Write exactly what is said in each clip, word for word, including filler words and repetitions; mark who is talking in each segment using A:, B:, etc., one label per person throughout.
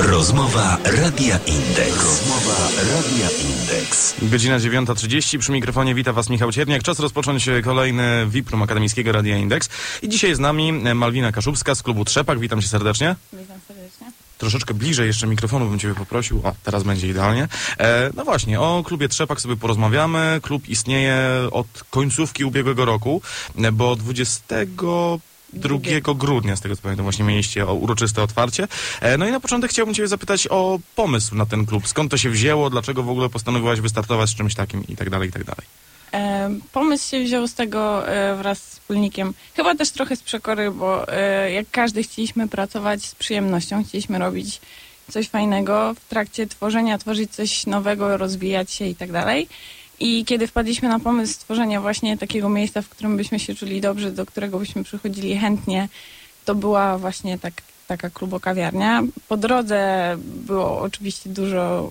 A: Rozmowa Radia Indeks. Rozmowa Radia Indeks.
B: Godzina dziewiąta trzydzieści. Przy mikrofonie wita Was Michał Cierniak. Czas rozpocząć kolejny V I P Room Akademickiego Radia Indeks. I dzisiaj z nami Malwina Kaszubska z klubu Trzepak. Witam Cię serdecznie.
C: Witam serdecznie.
B: Troszeczkę bliżej jeszcze mikrofonu bym Ciebie poprosił. O, teraz będzie idealnie. E, no właśnie, o klubie Trzepak sobie porozmawiamy. Klub istnieje od końcówki ubiegłego roku, bo dwudziestego drugiego grudnia, z tego co pamiętam, właśnie mieliście uroczyste otwarcie. E, no i na początek chciałbym Ciebie zapytać o pomysł na ten klub. Skąd to się wzięło? Dlaczego w ogóle postanowiłaś wystartować z czymś takim i tak dalej, i tak dalej?
C: E, pomysł się wziął z tego e, wraz z wspólnikiem. Chyba też trochę z przekory, bo e, jak każdy chcieliśmy pracować z przyjemnością, chcieliśmy robić coś fajnego w trakcie tworzenia, tworzyć coś nowego, rozwijać się i tak dalej. I kiedy wpadliśmy na pomysł stworzenia właśnie takiego miejsca, w którym byśmy się czuli dobrze, do którego byśmy przychodzili chętnie, to była właśnie tak, taka klubokawiarnia. Po drodze było oczywiście dużo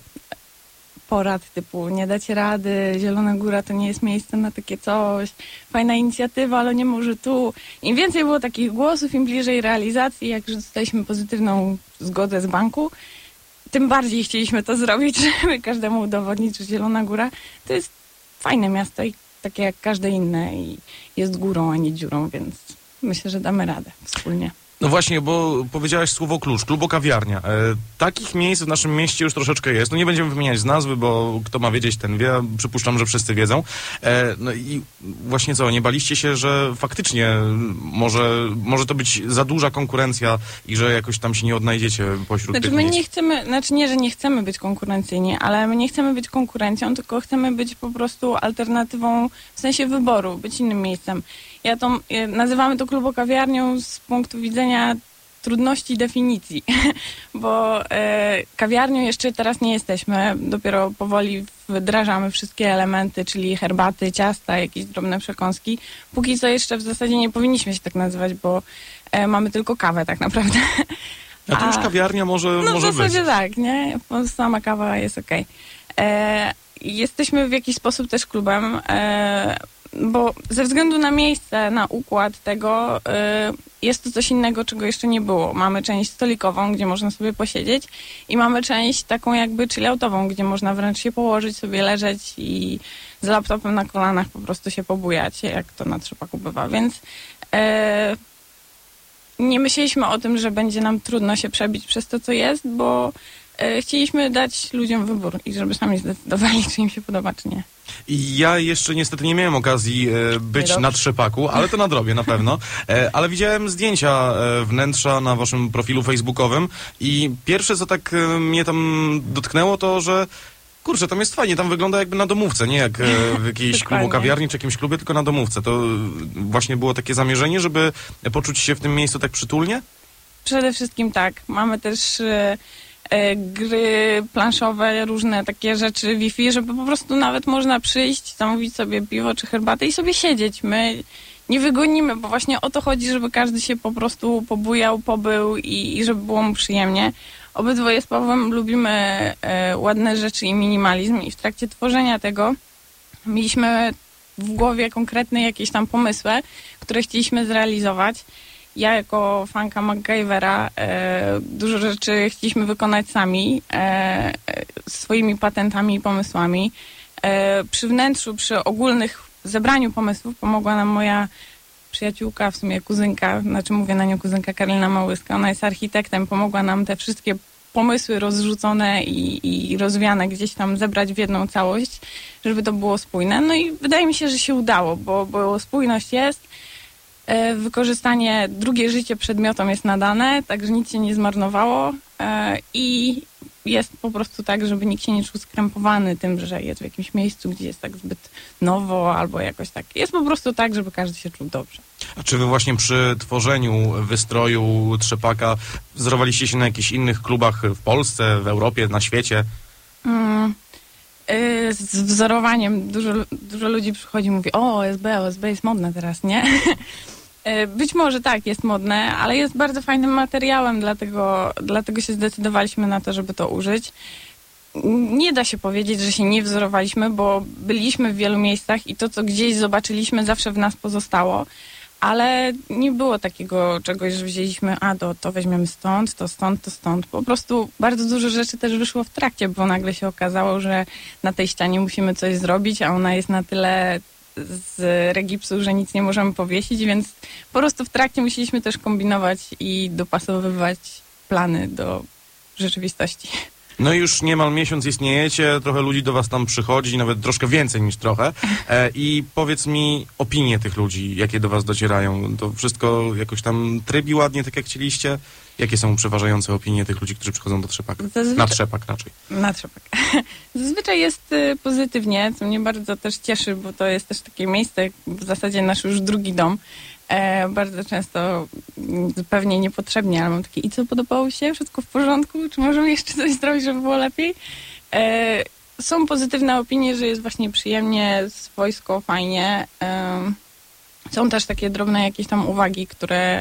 C: porad typu nie dacie rady, Zielona Góra to nie jest miejsce na takie coś, fajna inicjatywa, ale nie może tu. Im więcej było takich głosów, im bliżej realizacji, jak już dostaliśmy pozytywną zgodę z banku, tym bardziej chcieliśmy to zrobić, żeby każdemu udowodnić, że Zielona Góra to jest fajne miasto i takie jak każde inne i jest górą, a nie dziurą, więc myślę, że damy radę wspólnie.
B: No właśnie, bo powiedziałaś słowo klucz, klubokawiarnia. E, takich miejsc w naszym mieście już troszeczkę jest. No nie będziemy wymieniać z nazwy, bo kto ma wiedzieć, ten wie. Przypuszczam, że wszyscy wiedzą. E, no i właśnie co, nie baliście się, że faktycznie może, może to być za duża konkurencja i że jakoś tam się nie odnajdziecie pośród
C: znaczy,
B: tych
C: my
B: miejsc?
C: nie chcemy, znaczy nie, że nie chcemy być konkurencyjni, ale my nie chcemy być konkurencją, tylko chcemy być po prostu alternatywą w sensie wyboru, być innym miejscem. Ja to, nazywamy to klubokawiarnią z punktu widzenia trudności definicji, bo e, kawiarnią jeszcze teraz nie jesteśmy, dopiero powoli wdrażamy wszystkie elementy, czyli herbaty, ciasta, jakieś drobne przekąski. Póki co jeszcze w zasadzie nie powinniśmy się tak nazywać, bo e, mamy tylko kawę tak naprawdę.
B: A to już kawiarnia może,
C: no,
B: może
C: być. No w zasadzie
B: być.
C: tak, nie? Sama kawa jest okej. Okay. Jesteśmy w jakiś sposób też klubem, e, bo ze względu na miejsce, na układ tego, y, jest to coś innego, czego jeszcze nie było. Mamy część stolikową, gdzie można sobie posiedzieć i mamy część taką jakby chilloutową, gdzie można wręcz się położyć, sobie leżeć i z laptopem na kolanach po prostu się pobujać, jak to na Trzepaku bywa. Więc y, nie myśleliśmy o tym, że będzie nam trudno się przebić przez to, co jest, bo y, chcieliśmy dać ludziom wybór i żeby sami zdecydowali, czy im się podoba, czy nie.
B: Ja jeszcze niestety nie miałem okazji e, być na Trzepaku, ale to nadrobię na pewno. E, ale widziałem zdjęcia e, wnętrza na waszym profilu facebookowym i pierwsze, co tak e, mnie tam dotknęło, to, że kurczę, tam jest fajnie, tam wygląda jakby na domówce, nie jak e, w jakiejś klubu kawiarni czy jakimś klubie, tylko na domówce. To właśnie było takie zamierzenie, żeby poczuć się w tym miejscu tak przytulnie?
C: Przede wszystkim tak. Mamy też e, gry planszowe, różne takie rzeczy Wi-Fi, żeby po prostu nawet można przyjść, zamówić sobie piwo czy herbatę i sobie siedzieć. My nie wygonimy, bo właśnie o to chodzi, żeby każdy się po prostu pobujał, pobył i, i żeby było mu przyjemnie. Obydwoje z Pawłem lubimy e, ładne rzeczy i minimalizm i w trakcie tworzenia tego mieliśmy w głowie konkretne jakieś tam pomysły, które chcieliśmy zrealizować. Ja jako fanka MacGyvera e, dużo rzeczy chcieliśmy wykonać sami, e, swoimi patentami i pomysłami. E, przy wnętrzu, przy ogólnych zebraniu pomysłów pomogła nam moja przyjaciółka, w sumie kuzynka, znaczy mówię na nią kuzynka Karolina Małyska, ona jest architektem, pomogła nam te wszystkie pomysły rozrzucone i, i rozwiane gdzieś tam zebrać w jedną całość, żeby to było spójne. No i wydaje mi się, że się udało, bo, bo spójność jest. Wykorzystanie, drugie życie przedmiotom jest nadane, także nic się nie zmarnowało i jest po prostu tak, żeby nikt się nie czuł skrępowany tym, że jest w jakimś miejscu, gdzie jest tak zbyt nowo albo jakoś tak. Jest po prostu tak, żeby każdy się czuł dobrze.
B: A czy wy właśnie przy tworzeniu wystroju Trzepaka wzorowaliście się na jakichś innych klubach w Polsce, w Europie, na świecie?
C: Mm. Z wzorowaniem dużo, dużo ludzi przychodzi i mówi, o, O S B, O S B jest modne teraz, nie? Być może tak, jest modne, ale jest bardzo fajnym materiałem, dlatego, dlatego się zdecydowaliśmy na to, żeby to użyć. Nie da się powiedzieć, że się nie wzorowaliśmy, bo byliśmy w wielu miejscach i to, co gdzieś zobaczyliśmy, zawsze w nas pozostało. ale nie było takiego czegoś, że wzięliśmy, a to, to weźmiemy stąd, to stąd, to stąd. Po prostu bardzo dużo rzeczy też wyszło w trakcie, bo nagle się okazało, że na tej ścianie musimy coś zrobić, a ona jest na tyle z regipsu, że nic nie możemy powiesić, więc po prostu w trakcie musieliśmy też kombinować i dopasowywać plany do rzeczywistości.
B: No i już niemal miesiąc istniejecie, trochę ludzi do was tam przychodzi, nawet troszkę więcej niż trochę. E, I powiedz mi opinie tych ludzi, jakie do was docierają. To wszystko jakoś tam trybi ładnie, tak jak chcieliście? Jakie są przeważające opinie tych ludzi, którzy przychodzą do Trzepaka? Zazwyczaj... Na Trzepak raczej.
C: Na Trzepak. Zazwyczaj jest y, pozytywnie, co mnie bardzo też cieszy, bo to jest też takie miejsce, w zasadzie nasz już drugi dom. E, bardzo często zupełnie niepotrzebnie, ale mam takie, i co, podobało się? Wszystko w porządku? Czy możemy jeszcze coś zrobić, żeby było lepiej? E, są pozytywne opinie, że jest właśnie przyjemnie, swojsko, fajnie. E, są też takie drobne jakieś tam uwagi, które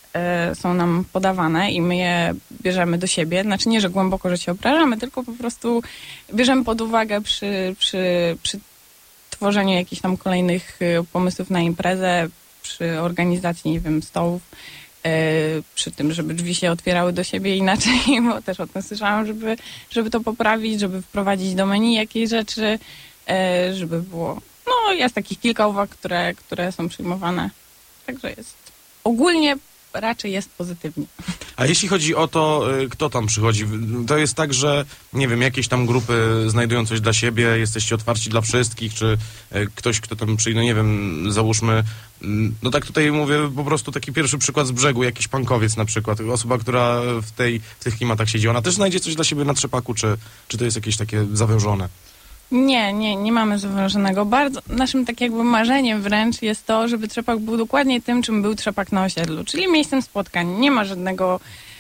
C: e, są nam podawane i my je bierzemy do siebie. Znaczy nie, że głęboko, że się obrażamy, tylko po prostu bierzemy pod uwagę przy, przy, przy tworzeniu jakichś tam kolejnych pomysłów na imprezę, przy organizacji, nie wiem, stołów, yy, przy tym, żeby drzwi się otwierały do siebie inaczej, bo też o tym słyszałam, żeby, żeby to poprawić, żeby wprowadzić do menu jakieś rzeczy, yy, żeby było, no jest takich kilka uwag, które, które są przyjmowane, także jest ogólnie raczej jest pozytywnie.
B: A jeśli chodzi o to, kto tam przychodzi, to jest tak, że nie wiem, jakieś tam grupy znajdują coś dla siebie, jesteście otwarci dla wszystkich, czy ktoś, kto tam przyjdzie, nie wiem, załóżmy, no tak tutaj mówię po prostu taki pierwszy przykład z brzegu, jakiś punkowiec na przykład, osoba, która w, tej, w tych klimatach siedzi, ona też znajdzie coś dla siebie na Trzepaku, czy, czy to jest jakieś takie zawężone?
C: Nie, nie, nie mamy zawężonego. Bardzo naszym tak jakby marzeniem wręcz jest to, żeby Trzepak był dokładnie tym, czym był Trzepak na osiedlu, czyli miejscem spotkań. Nie ma żadnego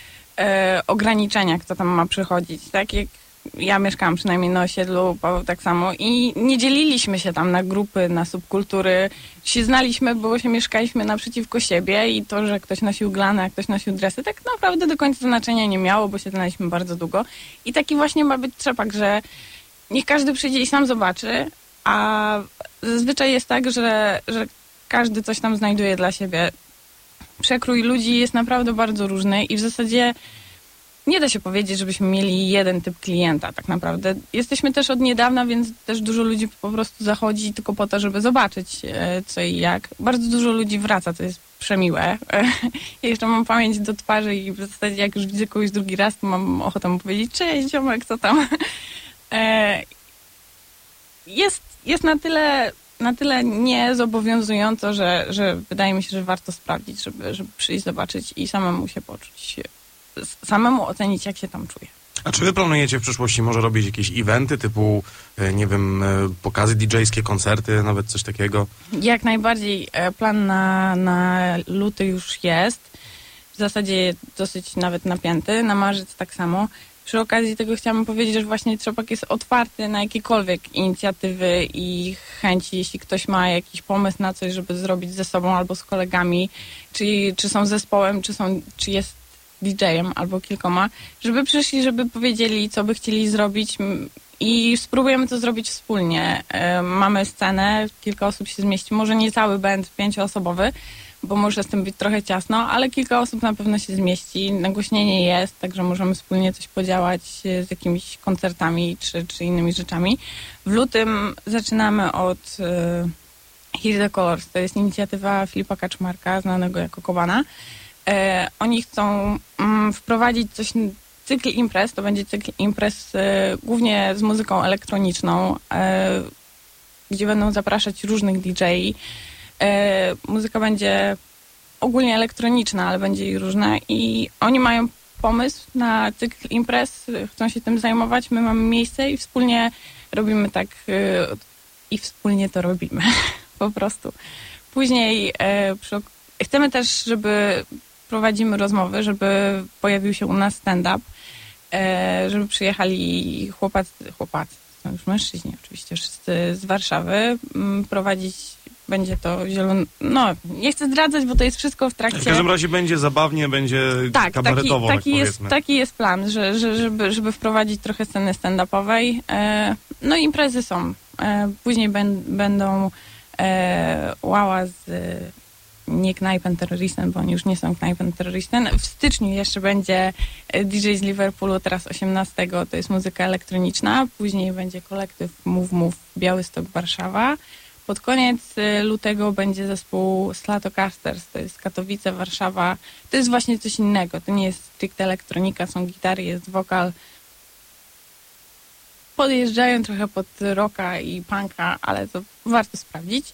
C: e, ograniczenia, kto tam ma przychodzić. Tak jak ja mieszkałam przynajmniej na osiedlu, Paweł tak samo i nie dzieliliśmy się tam na grupy, na subkultury. Się znaliśmy, bo się mieszkaliśmy naprzeciwko siebie i to, że ktoś nosił glany, a ktoś nosił dresy, tak naprawdę do końca znaczenia nie miało, bo się znaliśmy bardzo długo. I taki właśnie ma być Trzepak, że niech każdy przyjdzie i sam zobaczy, a zazwyczaj jest tak, że, że każdy coś tam znajduje dla siebie. Przekrój ludzi jest naprawdę bardzo różny i w zasadzie nie da się powiedzieć, żebyśmy mieli jeden typ klienta tak naprawdę. Jesteśmy też od niedawna, więc też dużo ludzi po prostu zachodzi tylko po to, żeby zobaczyć co i jak. Bardzo dużo ludzi wraca, to jest przemiłe. Ja jeszcze mam pamięć do twarzy i w zasadzie jak już widzę kogoś drugi raz, to mam ochotę mu powiedzieć, cześć ziomek, co tam? Jest, jest na tyle, na tyle niezobowiązująco, że, że wydaje mi się, że warto sprawdzić, żeby, żeby przyjść, zobaczyć i samemu się poczuć, samemu ocenić, jak się tam czuje.
B: A czy wy planujecie w przyszłości może robić jakieś eventy typu, nie wiem, pokazy didżejskie, koncerty, nawet coś takiego?
C: Jak najbardziej. Plan na, na luty już jest. W zasadzie dosyć nawet napięty. Na marzec tak samo. Przy okazji tego chciałam powiedzieć, że właśnie Trzepak jest otwarty na jakiekolwiek inicjatywy i chęci, jeśli ktoś ma jakiś pomysł na coś, żeby zrobić ze sobą albo z kolegami, czy, czy są zespołem, czy, są, czy jest didżejem albo kilkoma, żeby przyszli, żeby powiedzieli, co by chcieli zrobić i spróbujemy to zrobić wspólnie. Mamy scenę, kilka osób się zmieści, może nie cały band pięcioosobowy, bo może z tym być trochę ciasno, ale kilka osób na pewno się zmieści. Nagłośnienie jest, także możemy wspólnie coś podziałać z jakimiś koncertami czy, czy innymi rzeczami. W lutym zaczynamy od uh, Hear the Colors. To jest inicjatywa Filipa Kaczmarka, znanego jako Kobana. E, oni chcą um, wprowadzić coś, cykl imprez, to będzie cykl imprez e, głównie z muzyką elektroniczną, e, gdzie będą zapraszać różnych didżeji. E, muzyka będzie ogólnie elektroniczna, ale będzie i różna i oni mają pomysł na cykl imprez, chcą się tym zajmować, my mamy miejsce i wspólnie robimy tak e, i wspólnie to robimy po prostu. Później e, przy, chcemy też, żeby prowadzimy rozmowy, żeby pojawił się u nas stand-up, e, żeby przyjechali chłopacy, chłopacy, są już mężczyźni oczywiście, wszyscy z Warszawy, m, prowadzić będzie to zielone... No, nie chcę zdradzać, bo to jest wszystko w trakcie...
B: W każdym razie będzie zabawnie, będzie
C: tak,
B: kabaretowo,
C: taki, taki
B: tak
C: jest, taki jest plan, że, że, żeby, żeby wprowadzić trochę sceny stand-upowej. E, no imprezy są. E, później ben, będą e, łała z nie Kneipenterroristen, bo oni już nie są Kneipenterroristen. W styczniu jeszcze będzie D J z Liverpoolu, teraz osiemnastego, to jest muzyka elektroniczna. Później będzie kolektyw Move Move Białystok Warszawa. Pod koniec lutego będzie zespół Slatocasters, to jest Katowice, Warszawa. To jest właśnie coś innego, to nie jest stricte elektronika, są gitary, jest wokal. Podjeżdżają trochę pod rocka i punka, ale to warto sprawdzić.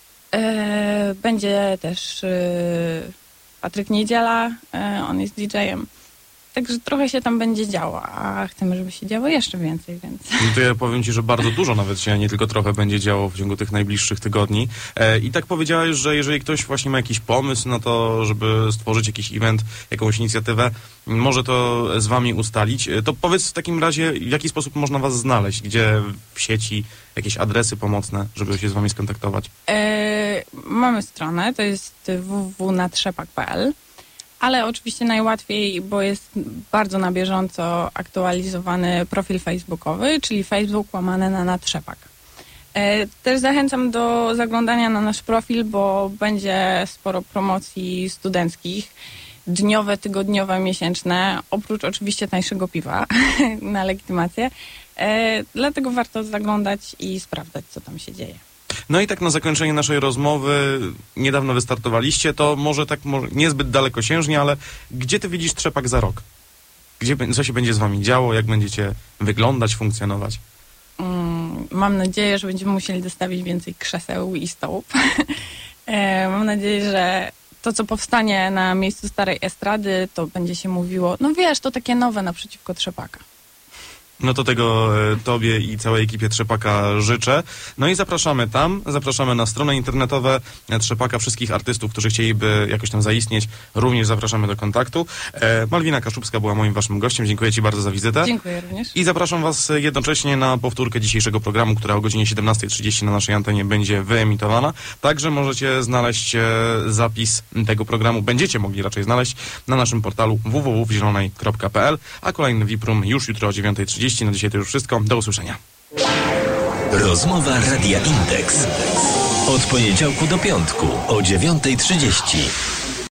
C: Będzie też Patryk Niedziela, on jest D J-em. Także trochę się tam będzie działo, a chcemy, żeby się działo jeszcze więcej, więc...
B: No to ja powiem ci, że bardzo dużo nawet się, nie tylko trochę będzie działo w ciągu tych najbliższych tygodni. E, I tak powiedziałeś, że jeżeli ktoś właśnie ma jakiś pomysł na to, żeby stworzyć jakiś event, jakąś inicjatywę, może to z wami ustalić, to powiedz w takim razie, w jaki sposób można was znaleźć, gdzie w sieci, jakieś adresy pomocne, żeby się z wami skontaktować?
C: E, mamy stronę, to jest w w w kropka natrzepak kropka p l. Ale oczywiście najłatwiej, bo jest bardzo na bieżąco aktualizowany profil facebookowy, czyli Facebook łamane na Natrzepak. E, też zachęcam do zaglądania na nasz profil, bo będzie sporo promocji studenckich, dniowe, tygodniowe, miesięczne, oprócz oczywiście tańszego piwa na legitymację. E, dlatego warto zaglądać i sprawdzać, co tam się dzieje.
B: No i tak na zakończenie naszej rozmowy, niedawno wystartowaliście, to może tak może niezbyt dalekosiężnie, ale gdzie ty widzisz Trzepak za rok? Gdzie, co się będzie z wami działo? Jak będziecie wyglądać, funkcjonować?
C: Mm, mam nadzieję, że będziemy musieli dostawić więcej krzeseł i stołów. e, mam nadzieję, że to, co powstanie na miejscu starej estrady, to będzie się mówiło, no wiesz, to takie nowe naprzeciwko Trzepaka.
B: No to tego e, tobie i całej ekipie Trzepaka życzę. No i zapraszamy tam, zapraszamy na stronę internetowe Trzepaka, wszystkich artystów, którzy chcieliby jakoś tam zaistnieć, również zapraszamy do kontaktu. E, Malwina Kaszubska była moim waszym gościem, dziękuję ci bardzo za wizytę.
C: Dziękuję również.
B: I zapraszam was jednocześnie na powtórkę dzisiejszego programu, która o godzinie siedemnasta trzydzieści na naszej antenie będzie wyemitowana. Także możecie znaleźć e, zapis tego programu, będziecie mogli raczej znaleźć na naszym portalu w w w kropka w zielonej kropka p l, a kolejny V I P Room już jutro o dziewiąta trzydzieści. Na dzisiaj to już wszystko. Do usłyszenia.
A: Rozmowa Radia Indeks. Od poniedziałku do piątku o dziewiąta trzydzieści.